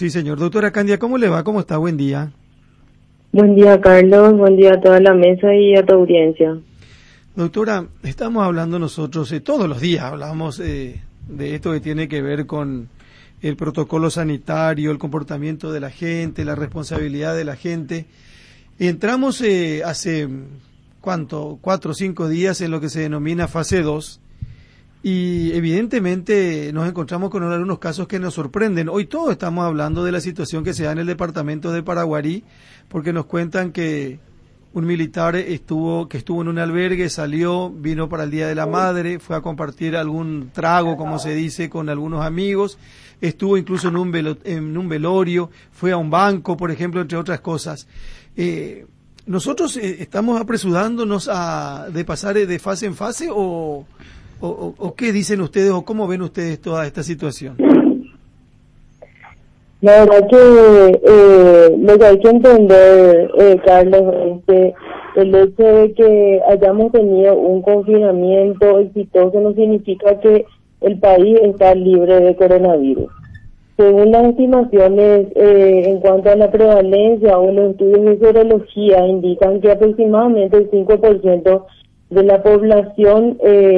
Sí, señor. Doctora Candia, ¿cómo le va? ¿Cómo está? Buen día. Buen día, Carlos. Buen día a toda la mesa y a tu audiencia. Doctora, estamos hablando nosotros, todos los días hablamos de esto que tiene que ver con el protocolo sanitario, el comportamiento de la gente, la responsabilidad de la gente. Entramos hace, ¿cuánto? 4 o 5 días en lo que se denomina fase 2 y evidentemente nos encontramos con algunos casos que nos sorprenden. Hoy todos estamos hablando de la situación que se da en el departamento de Paraguarí, porque nos cuentan que un militar que estuvo en un albergue, salió, vino para el Día de la Madre, fue a compartir algún trago, como se dice, con algunos amigos, estuvo incluso en un velorio, fue a un banco, por ejemplo, entre otras cosas. ¿Nosotros estamos apresurándonos de pasar de fase en fase o qué dicen ustedes o cómo ven ustedes toda esta situación? La verdad que lo que hay que entender, Carlos, es que el hecho de que hayamos tenido un confinamiento exitoso no significa que el país está libre de coronavirus. Según las estimaciones en cuanto a la prevalencia o los estudios de serología indican que aproximadamente el 5% de la población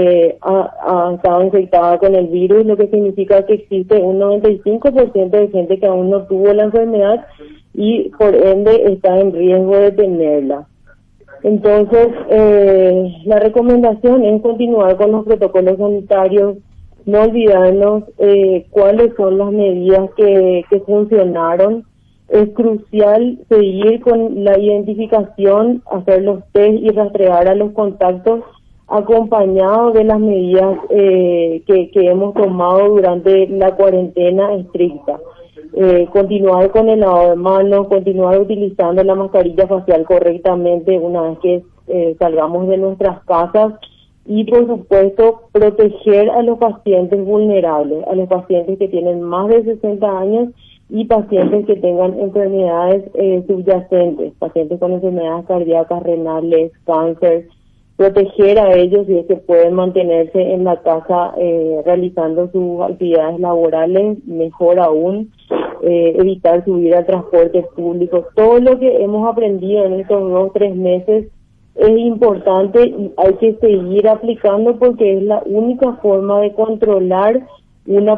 ha estado infectada con el virus, lo que significa que existe un 95% de gente que aún no tuvo la enfermedad y por ende está en riesgo de tenerla. Entonces, la recomendación es continuar con los protocolos sanitarios, no olvidarnos cuáles son las medidas que funcionaron. Es crucial seguir con la identificación, hacer los test y rastrear a los contactos acompañado de las medidas que hemos tomado durante la cuarentena estricta. Continuar con el lavado de manos, continuar utilizando la mascarilla facial correctamente una vez que salgamos de nuestras casas y, por supuesto, proteger a los pacientes vulnerables, a los pacientes que tienen más de 60 años y pacientes que tengan enfermedades subyacentes, pacientes con enfermedades cardíacas, renales, cáncer, proteger a ellos si es que pueden mantenerse en la casa realizando sus actividades laborales, mejor aún, evitar subir al transporte público. Todo lo que hemos aprendido en estos 2 o 3 meses es importante y hay que seguir aplicando porque es la única forma de controlar una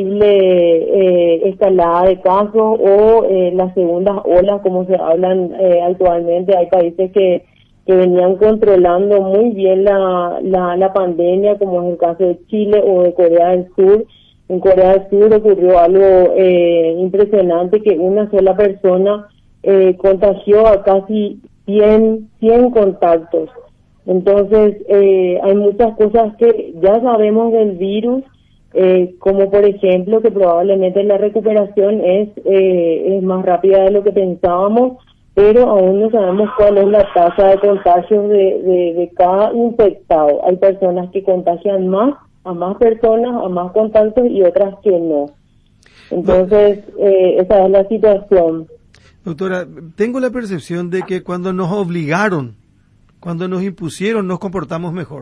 posible escalada de casos o las segundas olas, como se hablan actualmente. Hay países que venían controlando muy bien la pandemia, como es el caso de Chile o de Corea del Sur. En Corea del Sur ocurrió algo impresionante, que una sola persona contagió a casi 100 contactos. Entonces, hay muchas cosas que ya sabemos del virus, como por ejemplo que probablemente la recuperación es más rápida de lo que pensábamos, pero aún no sabemos cuál es la tasa de contagios de cada infectado. Hay personas que contagian más, a más personas, a más contactos y otras que no. Entonces, esa es la situación. Doctora, tengo la percepción de que cuando nos obligaron, cuando nos impusieron, nos comportamos mejor.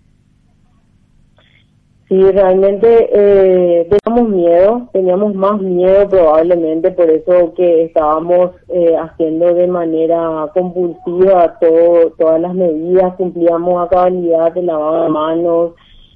Sí, realmente teníamos más miedo probablemente, por eso que estábamos haciendo de manera compulsiva todas las medidas, cumplíamos a cabalidad el lavado de manos,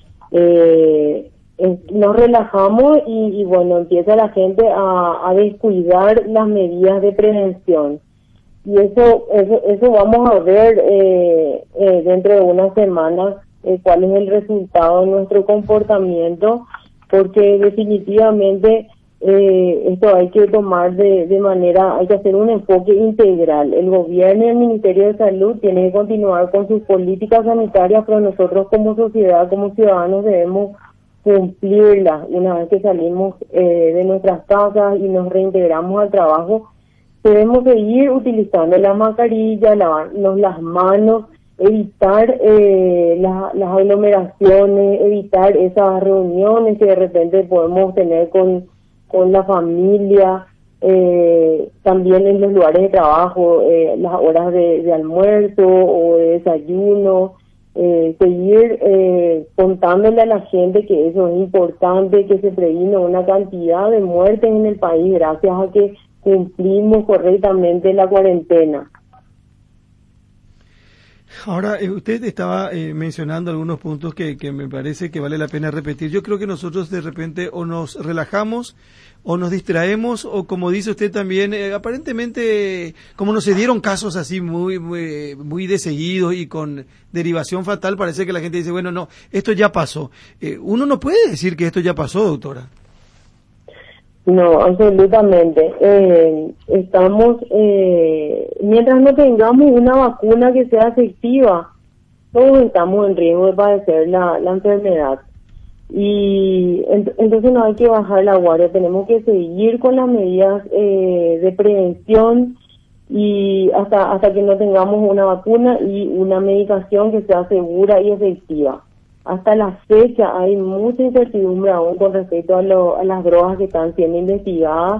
nos relajamos y bueno, empieza la gente a descuidar las medidas de prevención. Y eso vamos a ver dentro de unas semanas cuál es el resultado de nuestro comportamiento, porque definitivamente esto hay que tomar de manera, hay que hacer un enfoque integral. El gobierno y el Ministerio de Salud tienen que continuar con sus políticas sanitarias, pero nosotros como sociedad, como ciudadanos debemos cumplirlas una vez que salimos de nuestras casas y nos reintegramos al trabajo. Debemos seguir utilizando la mascarilla, lavarnos las manos, evitar las aglomeraciones, evitar esas reuniones que de repente podemos tener con la familia, también en los lugares de trabajo, las horas de almuerzo o de desayuno, seguir contándole a la gente que eso es importante, que se previno una cantidad de muertes en el país gracias a que cumplimos correctamente la cuarentena. Ahora, usted estaba mencionando algunos puntos que me parece que vale la pena repetir. Yo creo que nosotros de repente o nos relajamos o nos distraemos o, como dice usted también, aparentemente, como no se dieron casos así muy de seguido y con derivación fatal, parece que la gente dice, bueno, no, esto ya pasó. Uno no puede decir que esto ya pasó, doctora. No, absolutamente. Estamos, mientras no tengamos una vacuna que sea efectiva, todos estamos en riesgo de padecer la enfermedad. Y entonces no hay que bajar la guardia, tenemos que seguir con las medidas de prevención y hasta que no tengamos una vacuna y una medicación que sea segura y efectiva. Hasta la fecha hay mucha incertidumbre aún con respecto a las drogas que están siendo investigadas,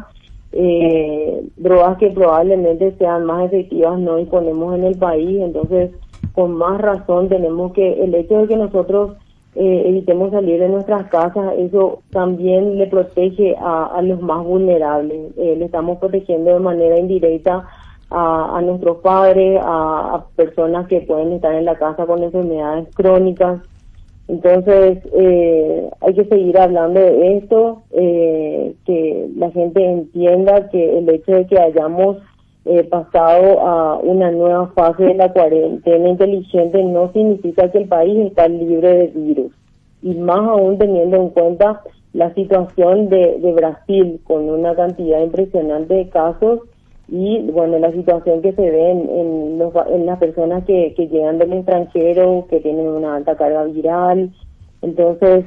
drogas que probablemente sean más efectivas no disponemos en el país, entonces con más razón tenemos que, el hecho de que nosotros evitemos salir de nuestras casas, eso también le protege a los más vulnerables, le estamos protegiendo de manera indirecta a nuestros padres, a personas que pueden estar en la casa con enfermedades crónicas. Entonces, hay que seguir hablando de esto, que la gente entienda que el hecho de que hayamos pasado a una nueva fase de la cuarentena inteligente no significa que el país está libre de virus. Y más aún teniendo en cuenta la situación de Brasil, con una cantidad impresionante de casos, y bueno, la situación que se ve en las personas que llegan del extranjero, que tienen una alta carga viral. Entonces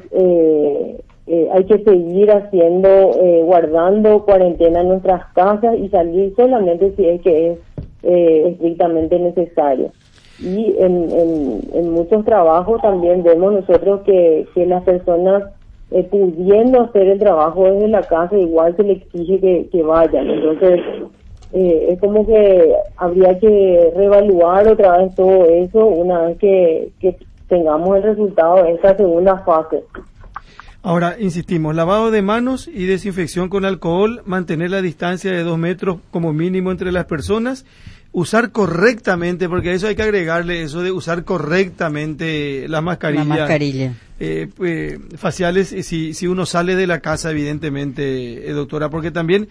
hay que seguir guardando cuarentena en nuestras casas y salir solamente si es que es estrictamente necesario. Y en muchos trabajos también vemos nosotros que las personas pudiendo hacer el trabajo desde la casa, igual se le exige que vayan. Entonces es como que habría que reevaluar otra vez todo eso una vez que tengamos el resultado de esta segunda fase. Ahora, insistimos, lavado de manos y desinfección con alcohol, mantener la distancia de 2 metros como mínimo entre las personas, usar correctamente, porque a eso hay que agregarle eso de usar correctamente las mascarillas. La mascarilla. Faciales, si uno sale de la casa, evidentemente, doctora, porque también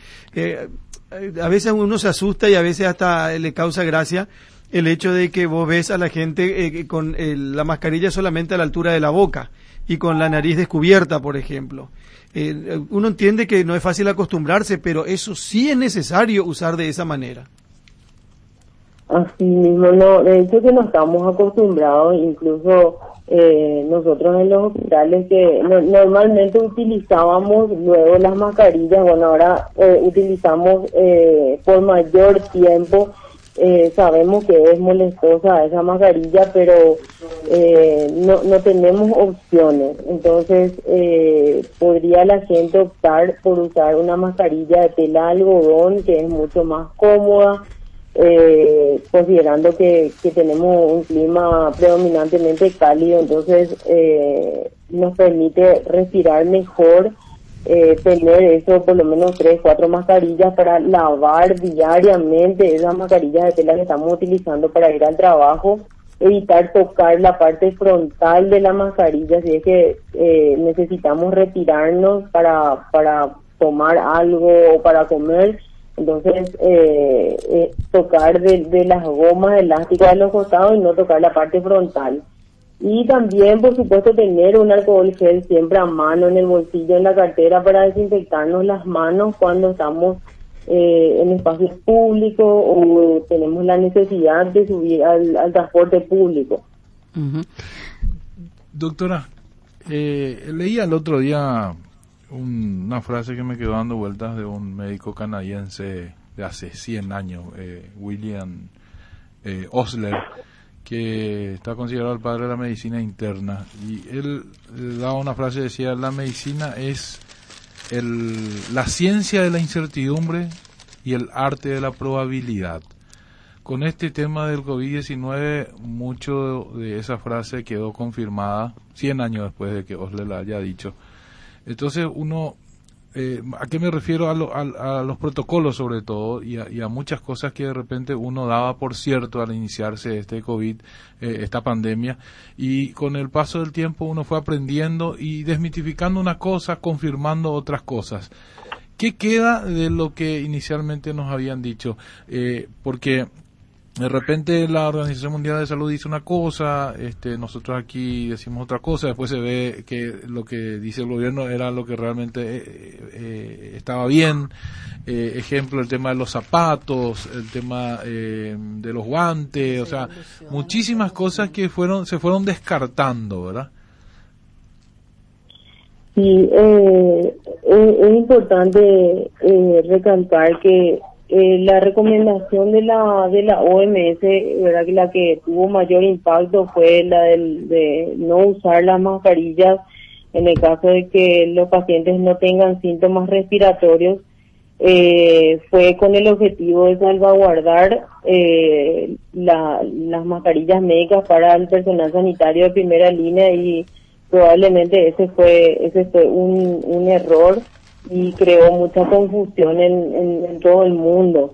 a veces uno se asusta y a veces hasta le causa gracia el hecho de que vos ves a la gente con la mascarilla solamente a la altura de la boca y con la nariz descubierta, por ejemplo. Uno entiende que no es fácil acostumbrarse, pero eso sí es necesario usar de esa manera. Así mismo, no, de hecho que no estamos acostumbrados, incluso nosotros en los hospitales que normalmente utilizábamos luego las mascarillas, bueno, ahora utilizamos por mayor tiempo, sabemos que es molestosa esa mascarilla, pero no tenemos opciones, entonces podría la gente optar por usar una mascarilla de tela de algodón que es mucho más cómoda, considerando que tenemos un clima predominantemente cálido, entonces nos permite respirar mejor, tener eso por lo menos 3-4 mascarillas para lavar diariamente esas mascarillas de tela que estamos utilizando para ir al trabajo, evitar tocar la parte frontal de la mascarilla si es que necesitamos retirarnos para tomar algo o para comer. Entonces, tocar de las gomas elásticas de los costados y no tocar la parte frontal. Y también, por supuesto, tener un alcohol gel siempre a mano, en el bolsillo, en la cartera, para desinfectarnos las manos cuando estamos en espacios públicos o tenemos la necesidad de subir al transporte público. Uh-huh. Doctora, leí el otro día una frase que me quedó dando vueltas de un médico canadiense de hace 100 años, William Osler, que está considerado el padre de la medicina interna, y él daba una frase, decía: la medicina es la ciencia de la incertidumbre y el arte de la probabilidad. con este tema del COVID-19, mucho de esa frase quedó confirmada 100 años después de que Osler la haya dicho. Entonces uno, ¿a qué me refiero? A los protocolos sobre todo y a muchas cosas que de repente uno daba por cierto al iniciarse este COVID, esta pandemia, y con el paso del tiempo uno fue aprendiendo y desmitificando una cosa, confirmando otras cosas. ¿Qué queda de lo que inicialmente nos habían dicho? Porque de repente la Organización Mundial de Salud dice una cosa, nosotros aquí decimos otra cosa, después se ve que lo que dice el gobierno era lo que realmente estaba bien. Ejemplo, el tema de los zapatos, el tema de los guantes, o sea, muchísimas cosas que se fueron descartando, ¿verdad? Sí, es importante recalcar que la recomendación de la OMS, verdad, que la que tuvo mayor impacto fue la de no usar las mascarillas en el caso de que los pacientes no tengan síntomas respiratorios. Fue con el objetivo de salvaguardar las mascarillas médicas para el personal sanitario de primera línea, y probablemente ese fue un error y creó mucha confusión en todo el mundo.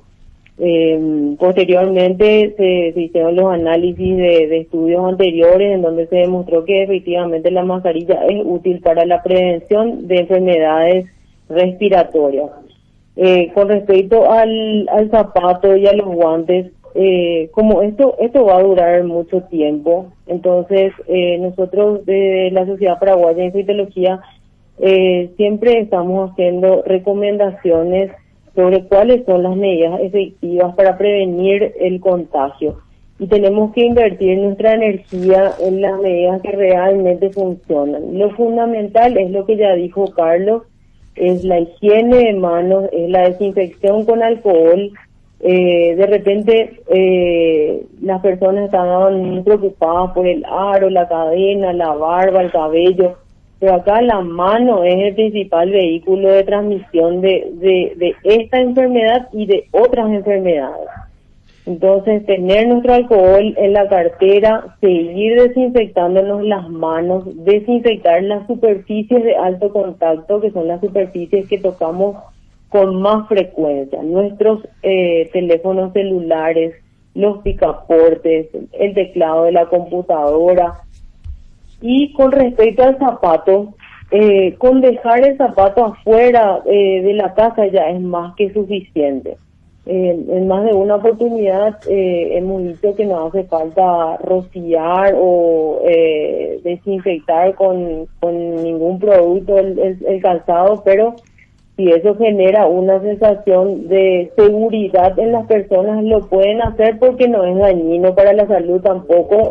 Posteriormente se hicieron los análisis de estudios anteriores en donde se demostró que efectivamente la mascarilla es útil para la prevención de enfermedades respiratorias. Con respecto al zapato y a los guantes, como esto va a durar mucho tiempo, entonces nosotros de la Sociedad Paraguaya de Infectología siempre estamos haciendo recomendaciones sobre cuáles son las medidas efectivas para prevenir el contagio, y tenemos que invertir nuestra energía en las medidas que realmente funcionan. Lo fundamental es lo que ya dijo Carlos, es la higiene de manos, es la desinfección con alcohol. De repente las personas estaban muy preocupadas por el aro, la cadena, la barba, el cabello, pero acá la mano es el principal vehículo de transmisión de esta enfermedad y de otras enfermedades. Entonces, tener nuestro alcohol en la cartera, seguir desinfectándonos las manos, desinfectar las superficies de alto contacto, que son las superficies que tocamos con más frecuencia, nuestros teléfonos celulares, los picaportes, el teclado de la computadora. Y con respecto al zapato, con dejar el zapato afuera de la casa ya es más que suficiente. En más de una oportunidad hemos dicho que no hace falta rociar o desinfectar con ningún producto el calzado, pero si eso genera una sensación de seguridad en las personas, lo pueden hacer porque no es dañino para la salud tampoco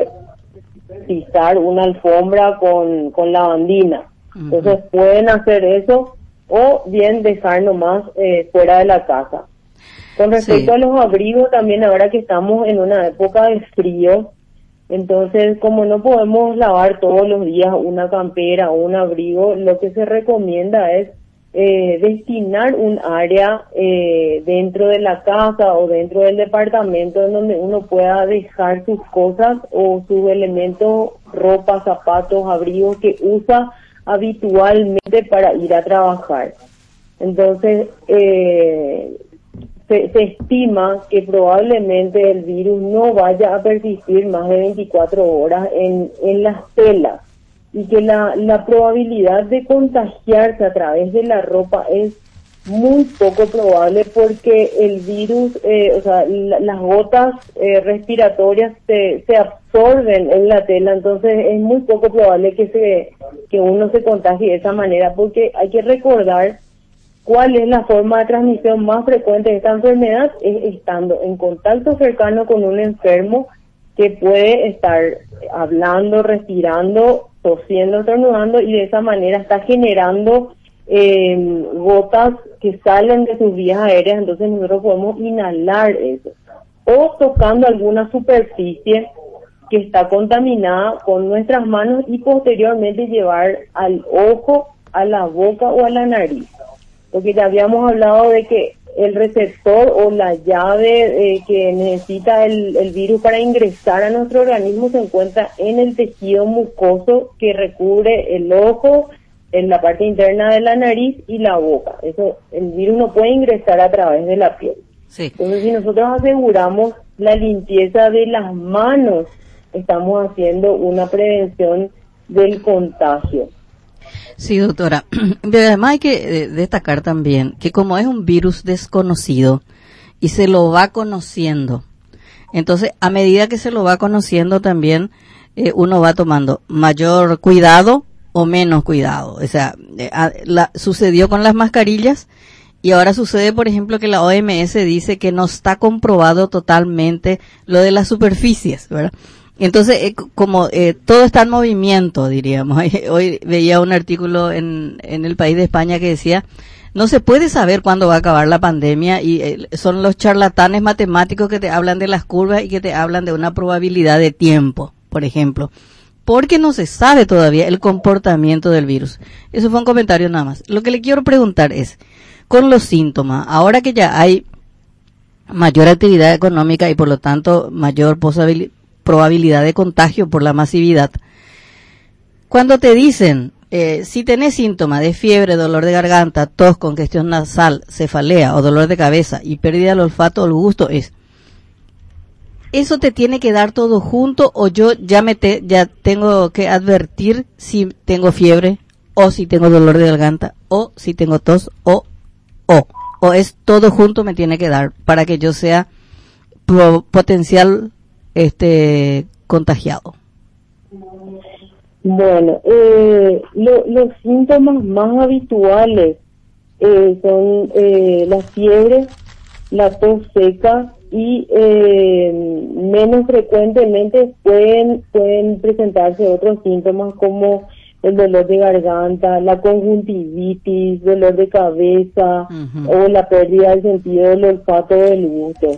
pisar una alfombra con lavandina. Entonces pueden hacer eso o bien dejar nomás fuera de la casa. Con respecto a los abrigos, también ahora que estamos en una época de frío, entonces como no podemos lavar todos los días una campera o un abrigo, lo que se recomienda es destinar un área dentro de la casa o dentro del departamento en donde uno pueda dejar sus cosas o sus elementos, ropa, zapatos, abrigos que usa habitualmente para ir a trabajar. Entonces, se estima que probablemente el virus no vaya a persistir más de 24 horas en las telas, y que la probabilidad de contagiarse a través de la ropa es muy poco probable, porque el virus, las gotas respiratorias se absorben en la tela, entonces es muy poco probable que uno se contagie de esa manera, porque hay que recordar cuál es la forma de transmisión más frecuente de esta enfermedad, es estando en contacto cercano con un enfermo que puede estar hablando, respirando, tosiendo, estornudando, y de esa manera está generando gotas que salen de sus vías aéreas, entonces nosotros podemos inhalar eso. O tocando alguna superficie que está contaminada con nuestras manos y posteriormente llevar al ojo, a la boca o a la nariz. Porque ya habíamos hablado de que el receptor o la llave que necesita el virus para ingresar a nuestro organismo se encuentra en el tejido mucoso que recubre el ojo, en la parte interna de la nariz y la boca. Eso, el virus no puede ingresar a través de la piel. Sí. Entonces, si nosotros aseguramos la limpieza de las manos, estamos haciendo una prevención del contagio. Sí, doctora. Pero además hay que destacar también que como es un virus desconocido y se lo va conociendo, entonces a medida que se lo va conociendo también uno va tomando mayor cuidado o menos cuidado. O sea, sucedió con las mascarillas y ahora sucede, por ejemplo, que la OMS dice que no está comprobado totalmente lo de las superficies, ¿verdad? Entonces, como todo está en movimiento, diríamos. Hoy veía un artículo en El País de España que decía, no se puede saber cuándo va a acabar la pandemia y son los charlatanes matemáticos que te hablan de las curvas y que te hablan de una probabilidad de tiempo, por ejemplo, porque no se sabe todavía el comportamiento del virus. Eso fue un comentario nada más. Lo que le quiero preguntar es, con los síntomas, ahora que ya hay mayor actividad económica y por lo tanto mayor probabilidad de contagio por la masividad, cuando te dicen, si tenés síntomas de fiebre, dolor de garganta, tos, congestión nasal, cefalea o dolor de cabeza y pérdida del olfato o el gusto, ¿eso te tiene que dar todo junto o yo ya tengo que advertir si tengo fiebre o si tengo dolor de garganta o si tengo tos o es todo junto me tiene que dar para que yo sea potencial contagiado? Bueno, los síntomas más habituales son la fiebre, la tos seca y menos frecuentemente pueden presentarse otros síntomas como el dolor de garganta, la conjuntivitis, dolor de cabeza, uh-huh, o la pérdida del sentido del olfato o del gusto.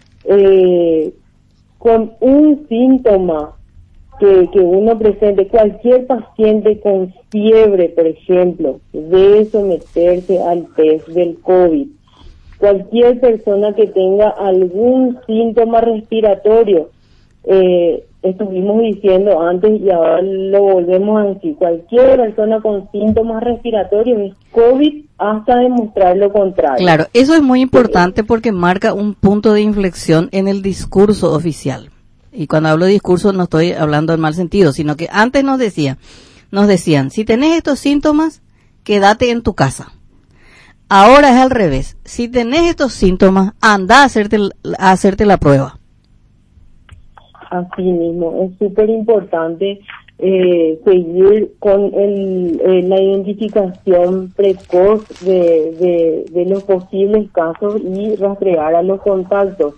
Con un síntoma que uno presente, cualquier paciente con fiebre, por ejemplo, debe someterse al test del COVID. Cualquier persona que tenga algún síntoma respiratorio, estuvimos diciendo antes y ahora lo volvemos a decir, cualquier persona con síntomas respiratorios es COVID hasta demostrar lo contrario. Claro, eso es muy importante porque marca un punto de inflexión en el discurso oficial. Y cuando hablo de discurso no estoy hablando en mal sentido, sino que antes nos decían, si tenés estos síntomas, quédate en tu casa. Ahora es al revés, si tenés estos síntomas, anda a hacerte la prueba. Así mismo, es súper importante seguir con la identificación precoz de los posibles casos y rastrear a los contactos.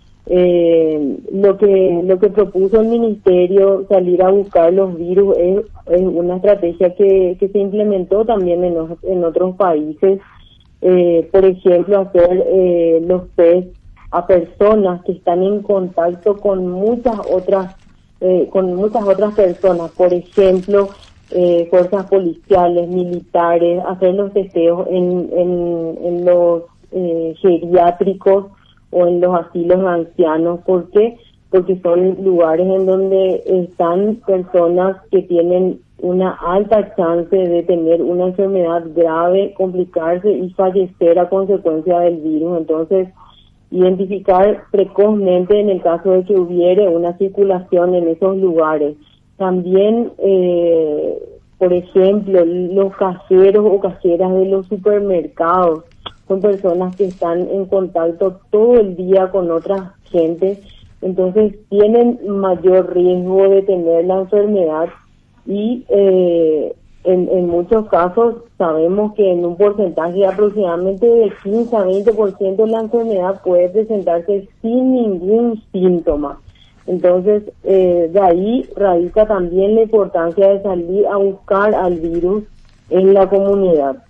Lo que propuso el ministerio, salir a buscar los virus, es una estrategia que se implementó también en otros países. Por ejemplo, hacer los test a personas que están en contacto con muchas otras personas, por ejemplo, fuerzas policiales, militares, hacer los testeos en los geriátricos o en los asilos de ancianos. ¿Por qué? Porque son lugares en donde están personas que tienen una alta chance de tener una enfermedad grave, complicarse y fallecer a consecuencia del virus. Entonces, identificar precozmente en el caso de que hubiere una circulación en esos lugares. También, por ejemplo, los cajeros o cajeras de los supermercados son personas que están en contacto todo el día con otra gente, entonces tienen mayor riesgo de tener la enfermedad y en muchos casos sabemos que en un porcentaje aproximadamente de 15 a 20% la enfermedad puede presentarse sin ningún síntoma. Entonces, de ahí radica también la importancia de salir a buscar al virus en la comunidad.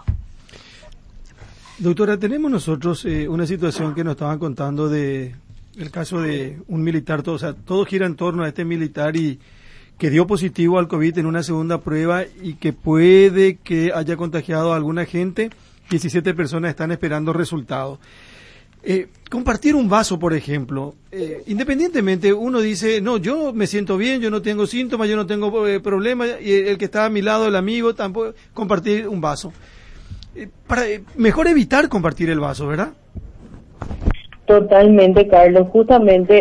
Doctora, tenemos nosotros una situación que nos estaban contando de el caso de un militar, todo gira en torno a este militar y que dio positivo al COVID en una segunda prueba y que puede que haya contagiado a alguna gente 17 personas están esperando resultados. Compartir un vaso, por ejemplo, independientemente, uno dice, no, yo me siento bien, yo no tengo síntomas, yo no tengo problemas, y el que está a mi lado, el amigo, tampoco, compartir un vaso. Mejor evitar compartir el vaso, ¿verdad? Totalmente, Carlos. Justamente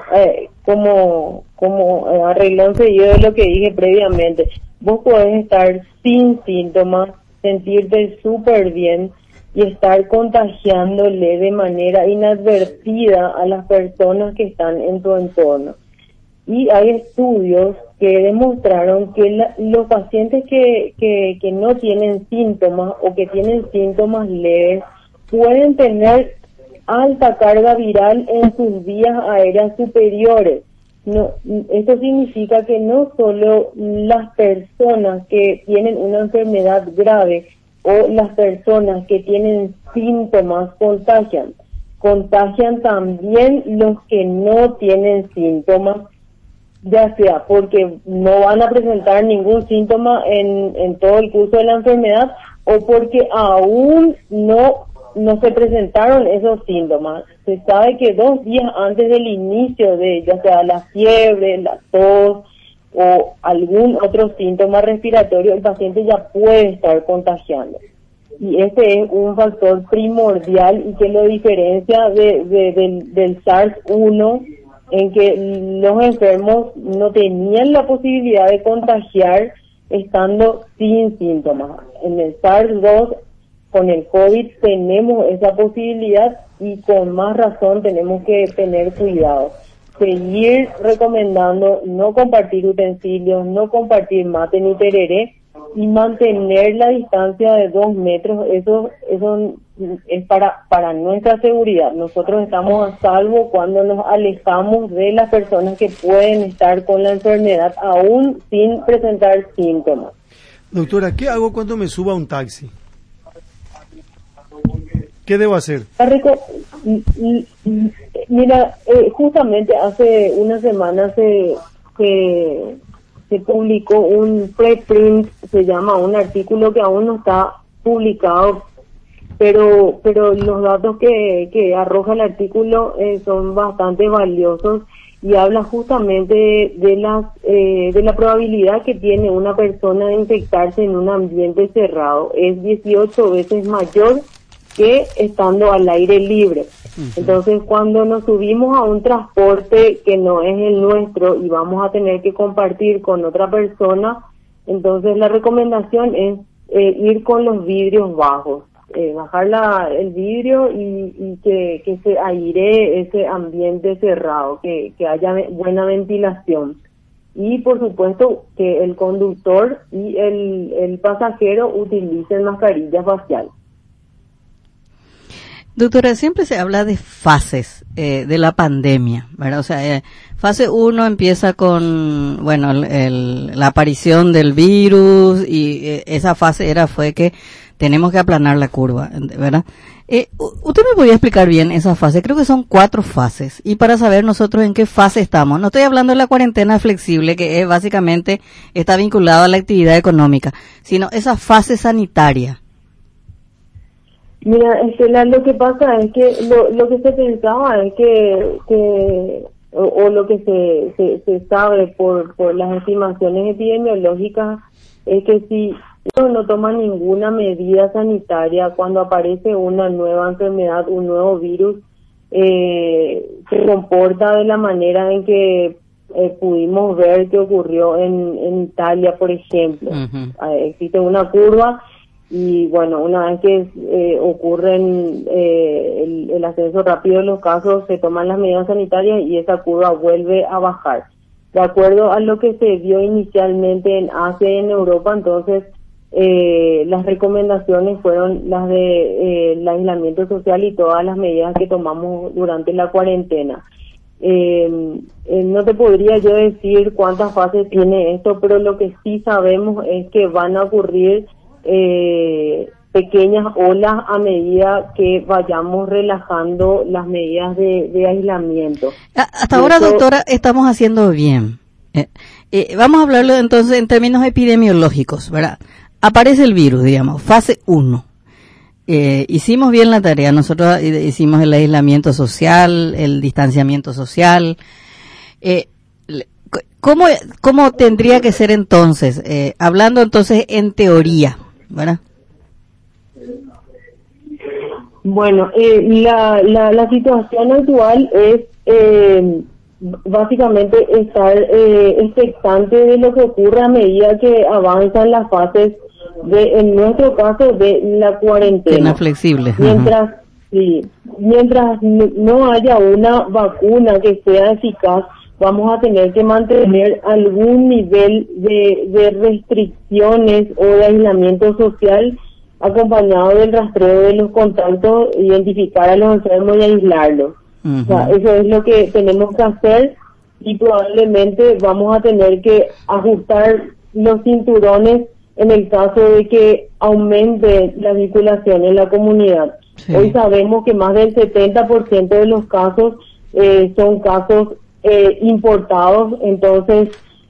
como arreglón seguido de lo que dije previamente, vos podés estar sin síntomas, sentirte súper bien y estar contagiándole de manera inadvertida a las personas que están en tu entorno. Y hay estudios que demostraron que los pacientes que no tienen síntomas o que tienen síntomas leves pueden tener alta carga viral en sus vías aéreas superiores. No, esto significa que no solo las personas que tienen una enfermedad grave o las personas que tienen síntomas contagian también los que no tienen síntomas, ya sea porque no van a presentar ningún síntoma en todo el curso de la enfermedad o porque aún no se presentaron esos síntomas. Se sabe que 2 días antes del inicio de ya sea la fiebre, la tos o algún otro síntoma respiratorio, el paciente ya puede estar contagiando. Y este es un factor primordial y que lo diferencia del SARS-1, en que los enfermos no tenían la posibilidad de contagiar estando sin síntomas. En el SARS-2, con el COVID, tenemos esa posibilidad y con más razón tenemos que tener cuidado. Seguir recomendando no compartir utensilios, no compartir mate ni tereré y mantener la distancia de 2 metros. Eso es para nuestra seguridad. Nosotros estamos a salvo cuando nos alejamos de las personas que pueden estar con la enfermedad aún sin presentar síntomas. Doctora, ¿qué hago cuando me suba a un taxi? ¿Qué debo hacer? Mira, justamente hace una semana se publicó un preprint, se llama un artículo que aún no está publicado, pero los datos que arroja el artículo son bastante valiosos y habla justamente de la probabilidad que tiene una persona de infectarse en un ambiente cerrado. Es 18 veces mayor que estando al aire libre. Uh-huh. Entonces, cuando nos subimos a un transporte que no es el nuestro y vamos a tener que compartir con otra persona, entonces la recomendación es ir con los vidrios bajos, bajar el vidrio y que se aire ese ambiente cerrado, que haya buena ventilación. Y por supuesto que el conductor y el pasajero utilicen mascarilla facial. Doctora, siempre se habla de fases de la pandemia, ¿verdad? O sea, fase 1 empieza con, bueno, la aparición del virus y esa fase fue que tenemos que aplanar la curva, ¿verdad? ¿Usted me podría explicar bien esa fase? Creo que son 4 fases y para saber nosotros en qué fase estamos. No estoy hablando de la cuarentena flexible que básicamente está vinculada a la actividad económica, sino esa fase sanitaria. Mira, Estela, lo que pasa es que lo que se pensaba es que lo que se sabe por las estimaciones epidemiológicas es que si uno no toma ninguna medida sanitaria cuando aparece una nueva enfermedad, un nuevo virus, se comporta de la manera en que pudimos ver que ocurrió en Italia, por ejemplo. Uh-huh. Existe una curva. Y bueno, una vez que ocurren el ascenso rápido de los casos, se toman las medidas sanitarias y esa curva vuelve a bajar. De acuerdo a lo que se vio inicialmente en Asia y en Europa, entonces las recomendaciones fueron las de el aislamiento social y todas las medidas que tomamos durante la cuarentena. No te podría yo decir cuántas fases tiene esto, pero lo que sí sabemos es que van a ocurrir pequeñas olas a medida que vayamos relajando las medidas de aislamiento. Hasta ahora, doctora, estamos haciendo bien. Vamos a hablarlo entonces en términos epidemiológicos, ¿verdad? Aparece el virus, digamos, fase 1. hicimos bien la tarea. Nosotros hicimos el aislamiento social, el distanciamiento social. ¿Cómo tendría que ser entonces? Hablando entonces en teoría, ¿verdad? Bueno, la situación actual es básicamente estar expectante de lo que ocurre a medida que avanzan las fases en nuestro caso, de la cuarentena. Flexible. Mientras no haya una vacuna que sea eficaz, vamos a tener que mantener algún nivel de restricciones o de aislamiento social, acompañado del rastreo de los contactos, identificar a los enfermos y aislarlos. O sea, eso es lo que tenemos que hacer, y probablemente vamos a tener que ajustar los cinturones en el caso de que aumente la circulación en la comunidad. Sí. Hoy sabemos que más del 70% de los casos son casos importados, entonces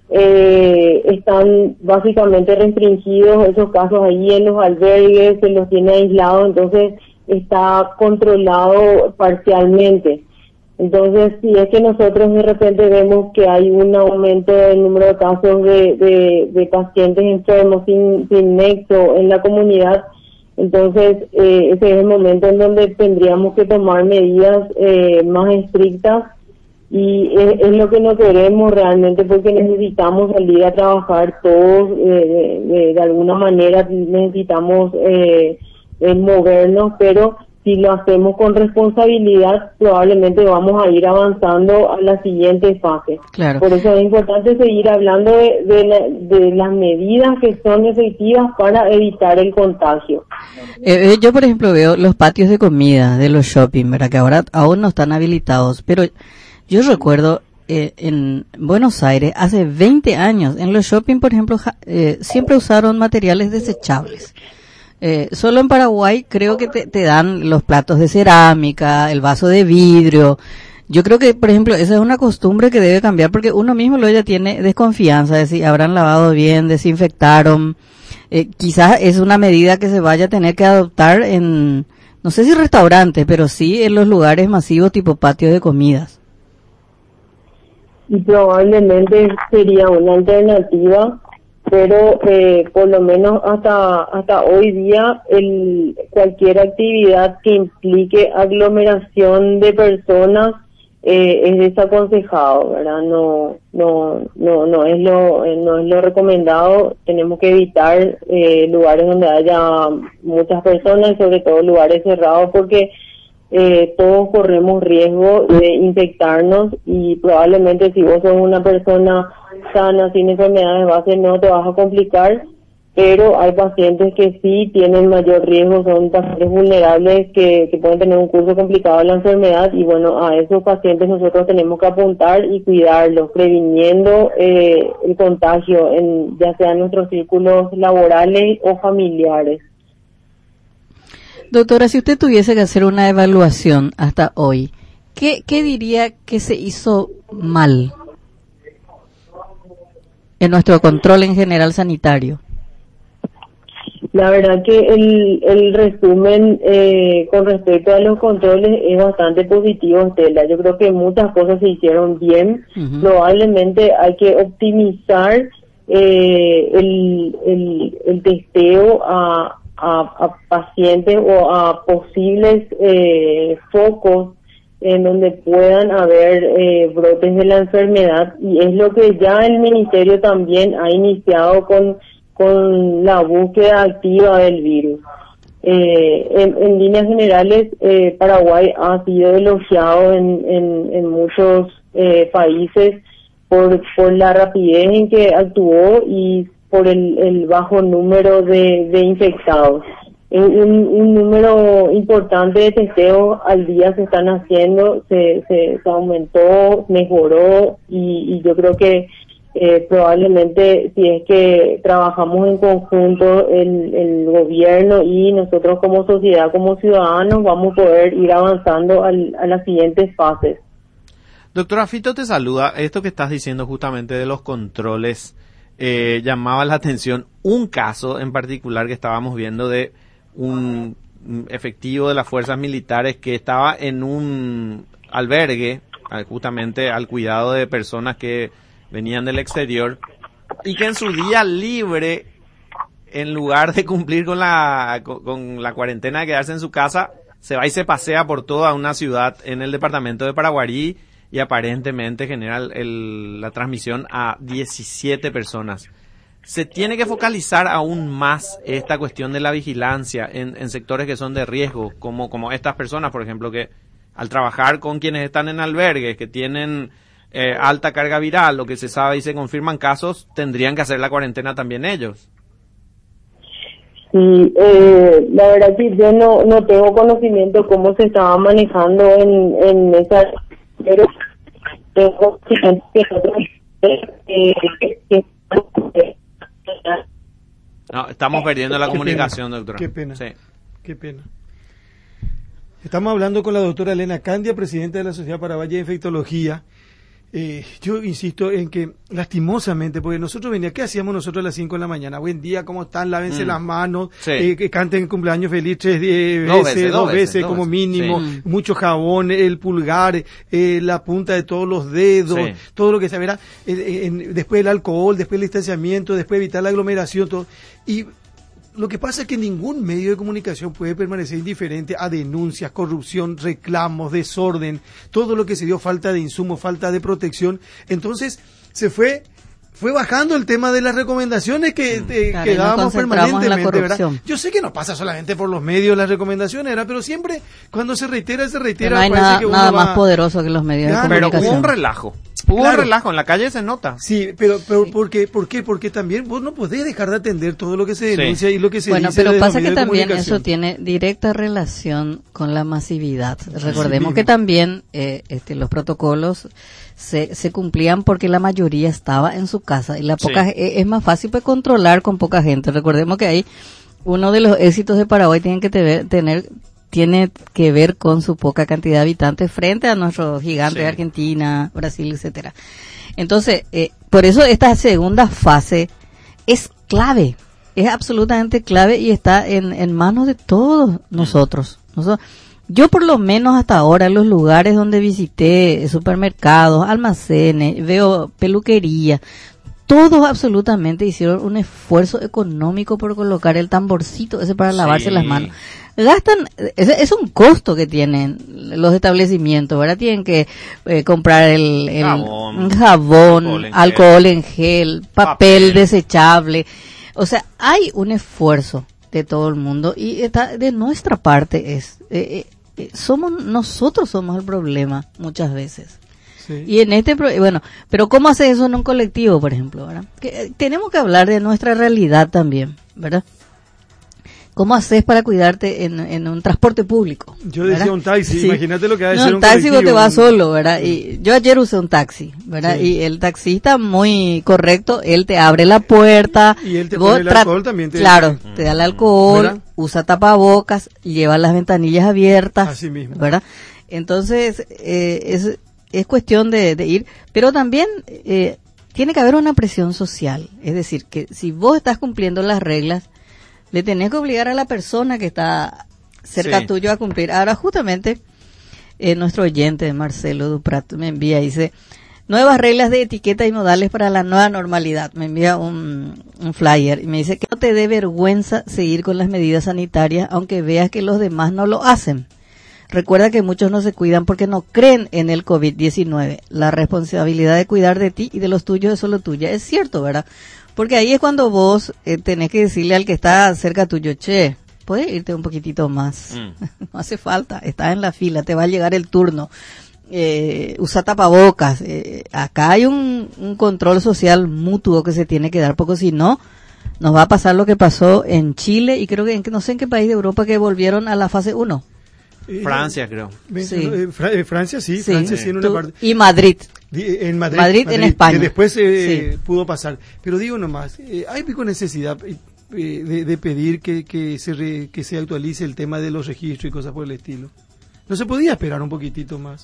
están básicamente restringidos esos casos ahí en los albergues, se los tiene aislados, entonces está controlado parcialmente. Entonces, si es que nosotros de repente vemos que hay un aumento del número de casos de pacientes enfermos sin nexo en la comunidad, entonces ese es el momento en donde tendríamos que tomar medidas más estrictas, y es lo que no queremos realmente, porque necesitamos salir a trabajar todos, de alguna manera necesitamos movernos, pero si lo hacemos con responsabilidad, probablemente vamos a ir avanzando a la siguiente fase. Claro. Por eso es importante seguir hablando de las medidas que son efectivas para evitar el contagio. Yo, por ejemplo, veo los patios de comida de los shopping, ¿verdad? Que ahora aún no están habilitados, pero yo recuerdo en Buenos Aires, hace 20 años, en los shopping, por ejemplo, siempre usaron materiales desechables. Solo en Paraguay creo que te dan los platos de cerámica, el vaso de vidrio. Yo creo que, por ejemplo, esa es una costumbre que debe cambiar, porque uno mismo luego ya tiene desconfianza de si habrán lavado bien, desinfectaron. Quizás es una medida que se vaya a tener que adoptar en, no sé si restaurantes, pero sí en los lugares masivos tipo patios de comidas. Y probablemente sería una alternativa, pero por lo menos hasta hoy día cualquier actividad que implique aglomeración de personas es desaconsejado, ¿verdad? No es lo recomendado. Tenemos que evitar lugares donde haya muchas personas, y sobre todo lugares cerrados, porque todos corremos riesgo de infectarnos, y probablemente si vos sos una persona sana, sin enfermedades base, no te vas a complicar, pero hay pacientes que sí tienen mayor riesgo, son pacientes vulnerables que pueden tener un curso complicado de la enfermedad, y bueno, a esos pacientes nosotros tenemos que apuntar y cuidarlos, previniendo el contagio, ya sea en nuestros círculos laborales o familiares. Doctora, si usted tuviese que hacer una evaluación hasta hoy, ¿qué diría que se hizo mal en nuestro control en general sanitario? La verdad que el resumen con respecto a los controles es bastante positivo, Estela. Yo creo que muchas cosas se hicieron bien. Uh-huh. Probablemente hay que optimizar el testeo a pacientes o a posibles focos en donde puedan haber brotes de la enfermedad, y es lo que ya el Ministerio también ha iniciado con la búsqueda activa del virus. En líneas generales, Paraguay ha sido elogiado en muchos países por la rapidez en que actuó y por el bajo número de infectados. Un número importante de testeos al día se están haciendo, se aumentó, mejoró, y yo creo que probablemente, si es que trabajamos en conjunto el gobierno y nosotros como sociedad, como ciudadanos, vamos a poder ir avanzando a las siguientes fases. Doctora Fito te saluda. Esto que estás diciendo justamente de los controles, llamaba la atención un caso en particular que estábamos viendo de efectivo de las fuerzas militares que estaba en un albergue, justamente al cuidado de personas que venían del exterior, y que en su día libre, en lugar de cumplir con la cuarentena de quedarse en su casa, se va y se pasea por toda una ciudad en el departamento de Paraguarí y aparentemente genera la transmisión a 17 personas. Se tiene que focalizar aún más esta cuestión de la vigilancia en sectores que son de riesgo, como estas personas, por ejemplo, que al trabajar con quienes están en albergues, que tienen alta carga viral, lo que se sabe y se confirman casos, tendrían que hacer la cuarentena también ellos. Sí, la verdad que yo no tengo conocimiento cómo se estaba manejando en esa, pero tengo que no, estamos perdiendo la comunicación, doctora. Qué pena. Sí. Qué pena. Estamos hablando con la doctora Elena Candia, presidenta de la Sociedad Paraguaya de Infectología. Yo insisto en que, lastimosamente, porque nosotros ¿qué hacíamos nosotros a las 5 de la mañana? Buen día, ¿cómo están? Lávense las manos, sí. Que canten cumpleaños feliz dos veces como mínimo, sí. Mucho jabón, el pulgar, la punta de todos los dedos, sí. Todo lo que se verá, después el alcohol, después el distanciamiento, después evitar la aglomeración, todo. Y lo que pasa es que ningún medio de comunicación puede permanecer indiferente a denuncias, corrupción, reclamos, desorden, todo lo que se dio, falta de insumos, falta de protección. Entonces se fue bajando el tema de las recomendaciones que dábamos permanentemente, ¿verdad? Yo sé que no pasa solamente por los medios las recomendaciones, ¿verdad? Pero siempre cuando se reitera. No hay nada más poderoso que los medios de comunicación. Pero hubo un relajo. Hubo un relajo, en la calle se nota. Sí, pero ¿por qué? Porque también vos no podés dejar de atender todo lo que se denuncia y lo que se dice. Bueno, pero pasa que también eso tiene directa relación con la masividad. Recordemos que también los protocolos se cumplían porque la mayoría estaba en su casa y es más fácil pues controlar con poca gente. Recordemos que ahí uno de los éxitos de Paraguay tiene que ver con su poca cantidad de habitantes frente a nuestros gigantes de Argentina, Brasil, etcétera. Entonces, por eso esta segunda fase es clave, es absolutamente clave y está en manos de todos nosotros. Yo por lo menos hasta ahora en los lugares donde visité, supermercados, almacenes, veo peluquería, todos absolutamente hicieron un esfuerzo económico por colocar el tamborcito ese para lavarse las manos. Gastan, es un costo que tienen los establecimientos, ¿verdad? Tienen que comprar el jabón, alcohol en gel, papel desechable. O sea, hay un esfuerzo de todo el mundo y está de nuestra parte nosotros somos el problema muchas veces. Sí. Y pero ¿cómo hace eso en un colectivo, por ejemplo, ¿verdad? Tenemos que hablar de nuestra realidad también, ¿verdad? ¿Cómo haces para cuidarte en un transporte público? Yo decía un taxi, sí. Imagínate lo que va a decir un taxi vos te vas solo, ¿verdad? Y yo ayer usé un taxi, ¿verdad? Sí. Y el taxista muy correcto, él te abre la puerta. Y él te pone el alcohol también. Te da el alcohol, ¿verdad? Usa tapabocas, lleva las ventanillas abiertas. Así mismo. ¿Verdad? Entonces, es cuestión de ir, pero también tiene que haber una presión social. Es decir, que si vos estás cumpliendo las reglas, le tenés que obligar a la persona que está cerca tuyo a cumplir. Ahora, justamente, nuestro oyente, Marcelo Duprat, me envía, dice, nuevas reglas de etiqueta y modales para la nueva normalidad. Me envía un flyer y me dice que no te dé vergüenza seguir con las medidas sanitarias, aunque veas que los demás no lo hacen. Recuerda que muchos no se cuidan porque no creen en el COVID-19. La responsabilidad de cuidar de ti y de los tuyos es solo tuya. Es cierto, ¿verdad? Porque ahí es cuando vos tenés que decirle al que está cerca tuyo, che, puedes irte un poquitito más. No hace falta, estás en la fila, te va a llegar el turno. Usa tapabocas. Acá hay un control social mutuo que se tiene que dar, porque si no, nos va a pasar lo que pasó en Chile y creo que no sé en qué país de Europa que volvieron a la fase 1. Francia, creo. Sí. Francia sí en una parte. Y Madrid. En Madrid en España. Que después pudo pasar. Pero digo nomás, hay pico necesidad de pedir que se actualice el tema de los registros y cosas por el estilo. No se podía esperar un poquitito más.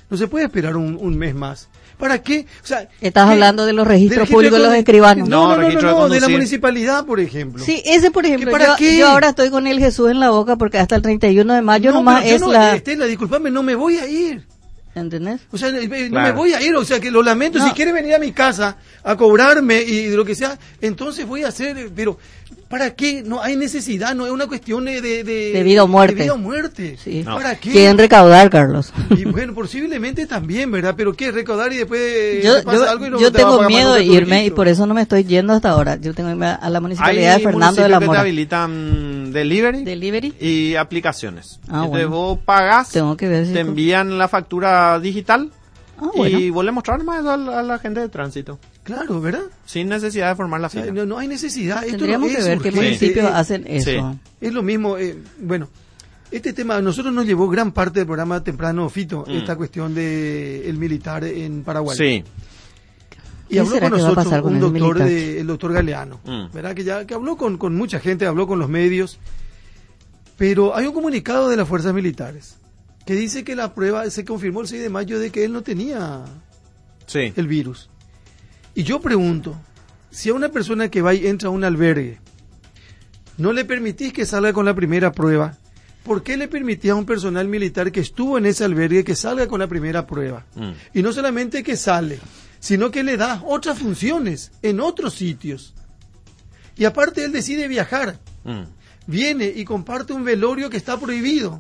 No se puede esperar un mes más. ¿Para qué? O sea, Estás hablando de los registros del registro públicos de los escribanos. No, registro de de la conducir. municipalidad, por ejemplo. Sí, ese por ejemplo, ¿Para qué? yo ahora estoy con el Jesús en la boca porque hasta el 31 de mayo No, nomás pero yo es no, la... Estela, disculpame, no me voy a ir. ¿Entendés? O sea, no Claro. me voy a ir, o sea, que lo lamento. No. Si quiere venir a mi casa a cobrarme y de lo que sea, entonces voy a hacer, pero ¿para qué? No hay necesidad, no es una cuestión De vida o muerte. De vida o muerte. Sí. No. ¿Para qué? Quieren recaudar, Carlos. Y bueno, posiblemente también, ¿verdad? Pero ¿qué? Recaudar y después Yo, te pasa algo y no yo te va a tengo pagar más miedo de nunca tu irme y registro. por eso no me estoy yendo hasta ahora. Yo tengo que irme a la municipalidad Hay de Fernando de la municipios que te Mora. habilitan delivery, Delivery. y aplicaciones. Ah, Entonces bueno. vos pagás, Tengo que ver si... te envían la factura digital Ah, bueno. y vos le mostrás más eso a la gente de tránsito. Claro, ¿verdad? Sin necesidad de formar la O sea, fila. no hay necesidad. Esto Tendríamos no que es ver qué urgente. municipios hacen eso. sí. Es lo mismo, bueno, este tema a nosotros nos llevó gran parte del programa temprano, Fito, esta cuestión de el militar en Paraguay. Sí. Y ¿Qué habló será con que va a nosotros pasar con un el doctor, militar? el doctor Galeano, ¿verdad? Que habló con mucha gente, habló con los medios, pero hay un comunicado de las fuerzas militares que dice que la prueba se confirmó el 6 de mayo de que él no tenía Sí. el virus. Y yo pregunto, si a una persona que va y entra a un albergue, no le permitís que salga con la primera prueba, ¿por qué le permitís a un personal militar que estuvo en ese albergue que salga con la primera prueba? Y no solamente que sale, sino que le da otras funciones en otros sitios. Y aparte él decide viajar, viene y comparte un velorio que está prohibido.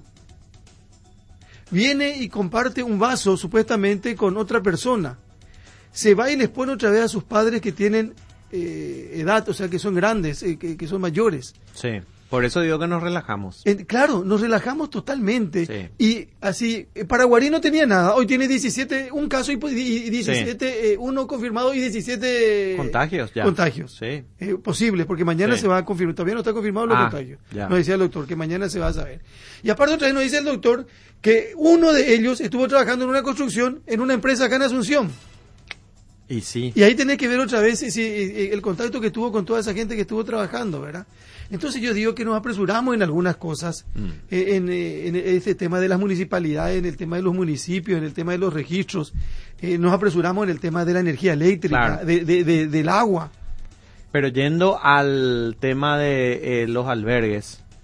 Viene y comparte un vaso supuestamente con otra persona. Se va y les pone otra vez a sus padres que tienen edad, o sea, que son grandes, que son mayores. Sí. Por eso digo que nos relajamos. Claro, nos relajamos totalmente. Sí. Y así, Paraguarí no tenía nada. Hoy tiene 17, un caso y 17, uno confirmado y 17 Contagios ya. Contagios. Sí. Posibles, porque mañana Sí. se va a confirmar. Todavía no está confirmado los contagios. Ya. Nos decía el doctor que mañana se va a saber. Y aparte otra vez nos dice el doctor que uno de ellos estuvo trabajando en una construcción en una empresa acá en Asunción. Y sí. Y ahí tenés que ver otra vez el contacto que tuvo con toda esa gente que estuvo trabajando, ¿verdad? Entonces yo digo que nos apresuramos en algunas cosas, en este tema de las municipalidades, en el tema de los municipios, en el tema de los registros, nos apresuramos en el tema de la energía eléctrica, Claro. del agua. Pero yendo al tema de los albergues,